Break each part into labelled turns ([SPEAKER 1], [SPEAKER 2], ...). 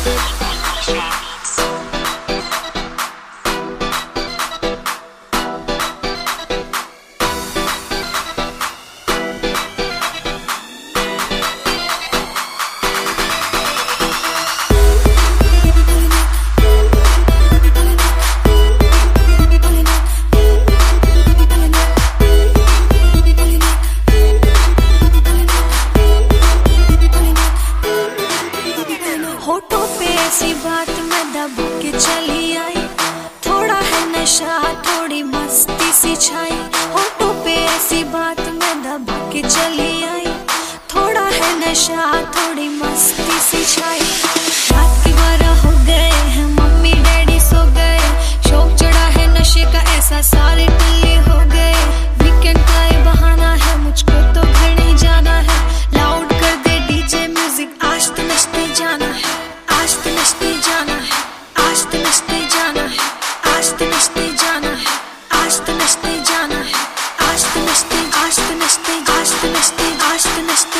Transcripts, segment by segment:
[SPEAKER 1] होठों पे ऐसी बात मैं दब के चली आई, थोड़ा है नशा थोड़ी मस्ती सी छाई। होठों पे ऐसी बात मैं दब के चली आई, थोड़ा है नशा थोड़ी मस्ती सी छाई। रात के 12 हो गए हैं, मम्मी डैडी सो गए, शौक चढ़ा है नशे का ऐसा सारे टल्ले हो गए। वीकेंड का ये बहाना है, मुझको तो घर नहीं जाना है, लाउड कर दे डीजे म्यूजिक, आज तो नचते जाना है, आज तो नचते जाना है, आज तो नचते जाना है, आज तो नचते जाना है, आज तो नचते जाना है, आज तो नचते, आज तो नचते, आज तो नचते, आज तो नचते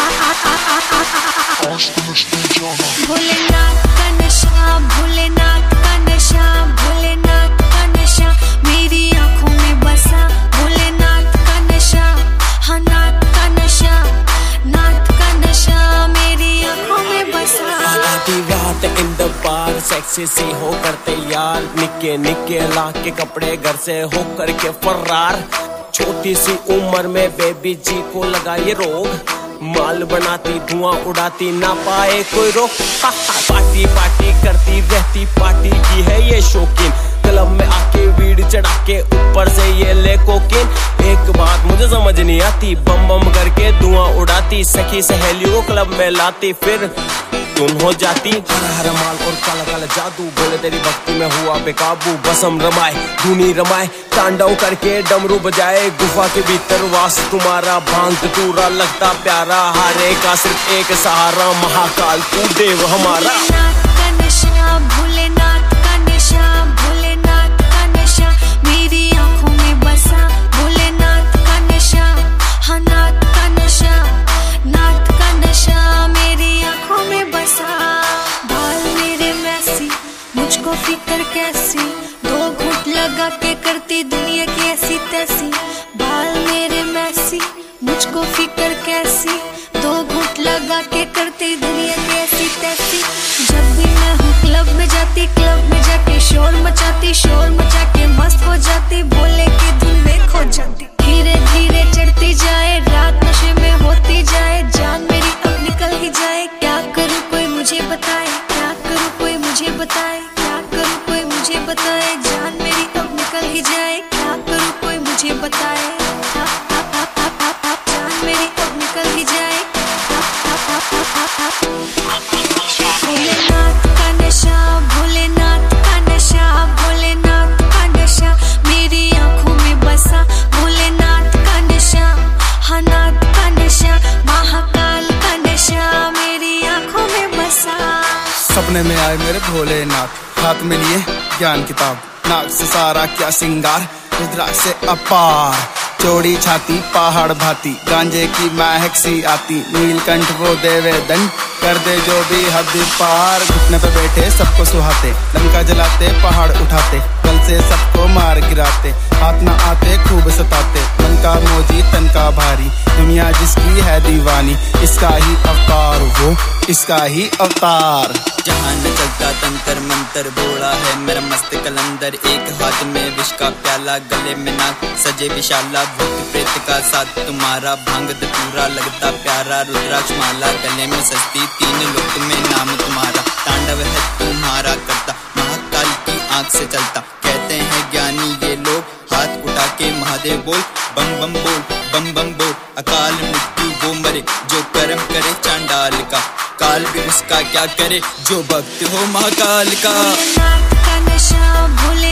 [SPEAKER 1] भोलेनाथ का नशा, भोलेनाथ का नशा, भोलेनाथ का नशा मेरी आंखों में बसा। भोलेनाथ का नशा, हाँ नाथ का नशा, नाथ का नशा मेरी आंखों में बसा।
[SPEAKER 2] आधी रात इन द बार सेक्सी सी हो करते यार, निक्के निक्के ला के कपड़े घर से हो करके फरार। छोटी सी उम्र में बेबी जी को लगा ये रोग, माल बनाती धुआं उड़ाती ना पाए कोई रोक। पार्टी पार्टी करती रहती, पार्टी की है ये शौकीन, क्लब में आके वीड चढ़ा के ऊपर से ये ले कोकीन। एक बात मुझे समझ नहीं आती, बम बम करके धुआं उड़ाती, सखी सहेलियों को क्लब में लाती, फिर तुम हो जाती। हरा हरा माल और काला काला जादू, बोले तेरी भक्ति में हुआ बेकाबू। बसम रमाए धुनी रमाए, तांडव करके डमरू बजाए, गुफा के भीतर वास तुम्हारा, भांग धतूरा लगता प्यारा, हारे का सिर्फ एक सहारा, महाकाल तू देव हमारा।
[SPEAKER 1] भोलेनाथ का नशा, भोलेनाथ का नशा, भोलेनाथ का नशा मेरी आंखों में बसा। भोलेनाथ का नशा, हाँ नाथ का नशा, नाथ का नशा मेरी आंखों में बसा। बाल मेरे मैसी, मुझको फिक्र कैसी, दो घूंट लगा के करती दुनिया की ऐसी तैसी। बाल मेरे मैसी, मुझको फिक्र कैसी, दो घूंट लगा के करती दुनिया की ऐसी तैसी। जब भी मैं हूँ क्लब में जाती, क्लब में जाके शोर मचाती, शोर मचा के मस्त हो जाती, भोले की धुन में खो जाती। धीरे धीरे चढ़ती जाए रात, नशे में होती जाए, जान मेरी अब निकल ही जाए। क्या करूँ कोई मुझे बताए, क्या करूँ कोई मुझे बताए, क्या करूँ कोई मुझे बताए, जान मेरी अब निकल ही जाए। क्या करूँ कोई मुझे बताए, जान मेरी अब निकल ही जाए। भोलेनाथ का नशा, भोलेनाथ का नशा, भोलेनाथ का नशा मेरी आंखों में बसा। भोलेनाथ का नशा, हाँ नाथ का नशा, महाकाल का नशा मेरी आंखों में बसा।
[SPEAKER 3] सपने में आए मेरे भोलेनाथ, हाथ में लिए ज्ञान किताब, नाक से सारा क्या सिंगार, रुद्राक्ष से अपार, चौड़ी छाती पहाड़ भाती, गांजे की महक सी आती, नीलकंठ वो देवे दंड, कर दे जो भी हद पार। घुटने पे बैठे सबको सुहाते, लंका जलाते पहाड़ उठाते, कल से सबको मार गिराते, हाथ न आते खूब सताते, मन का मोजी तन का भारी, दुनिया जिसकी है दीवानी, इसका ही अवतार वो, इसका ही अवतार।
[SPEAKER 4] जहाँ न चलता तंत्र मंत्र, बोला है मेरा मस्त कलंदर, एक हाथ में विष का प्याला, गले में नाक सजे विशाला, भूत प्रेत का साथ तुम्हारा, भांग धतूरा लगता प्यारा, रुद्राक्ष माला गले में सस्ती, तीन लोक में नाम तुम्हारा, तांडव है तुम्हारा करता, महाकाल की आंख से चलता, कहते हैं ज्ञानी ये लोग, हाथ उठा के महादेव बोल, बम बम बोल, बम बम बोल, अकाल मृत्यु वो मरे, जो कर्म करे चांडाल का, काल भी उसका क्या करे, जो भक्त हो महाकाल का।
[SPEAKER 1] भोलेनाथ का नशा,